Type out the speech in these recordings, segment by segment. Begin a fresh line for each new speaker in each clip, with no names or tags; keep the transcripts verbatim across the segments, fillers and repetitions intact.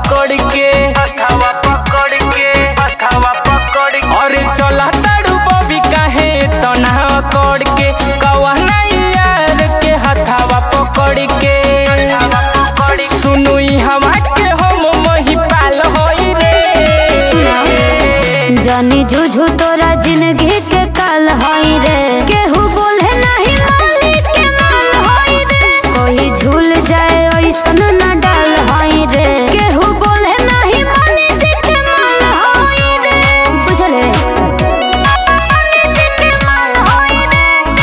पकड़ के हथवा पकड़ के हथवा पकड़ के अरे चला तारू बबी काहे तना पकड़ के कवना यार के हथवा पकड़ के सुनुई हवा के हम मही पाल होई रे
जानी जुझू तोरा जिंदगी के काल होई रे केहू बोले नहीं मालिक के माल होई रे कोई झूल जाए ऐसन न डाल होई रे केहू बोले नहीं मालिक के माल होई रे बुझले मालिक के माल होई रे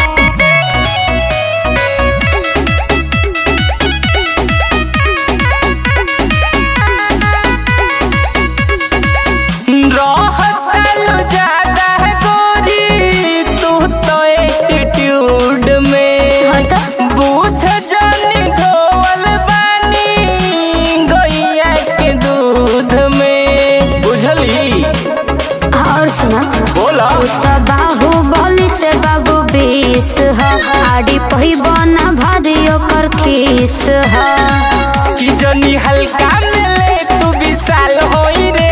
रहतलू ज्यादा गोरी तू तो एटीट्यूड में बुझ जानी धोवल बानी गैया के दूध में बुझली।
और सुना
बोला
तो बाहुबली से बाबू बीस है आड़ी पहिबना भारी ओकर खीस है
कि जनी हल्का मिले तू विशाल होई रे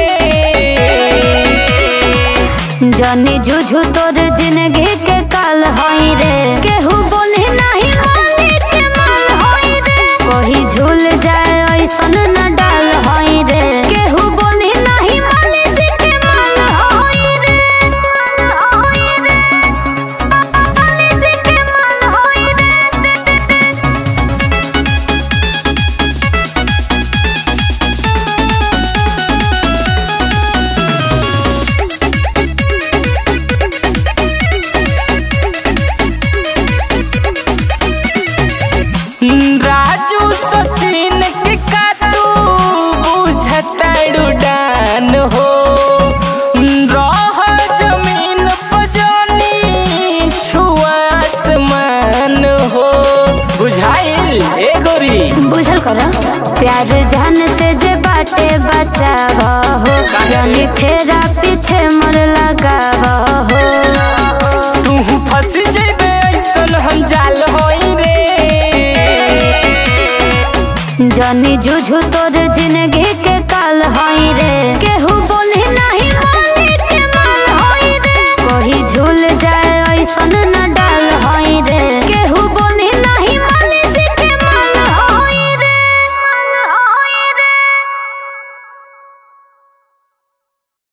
जानी जुझू तोर जिंदगी के काल होई रे केहू बोले नहीं मालिक के माल होई रे कोई झूल जाए ऐसन न डाल होई रे केहू बोले नहीं मालिक के माल होई रे होई रे मालिक के माल होई रे
राजू सचिन के का तू बुझताड़ू डान हो रह जमीन पजनी छुआ आसमान हो बुझाइल ए गोरी
बुझल कर प्यार जान से जे बाटे बचाव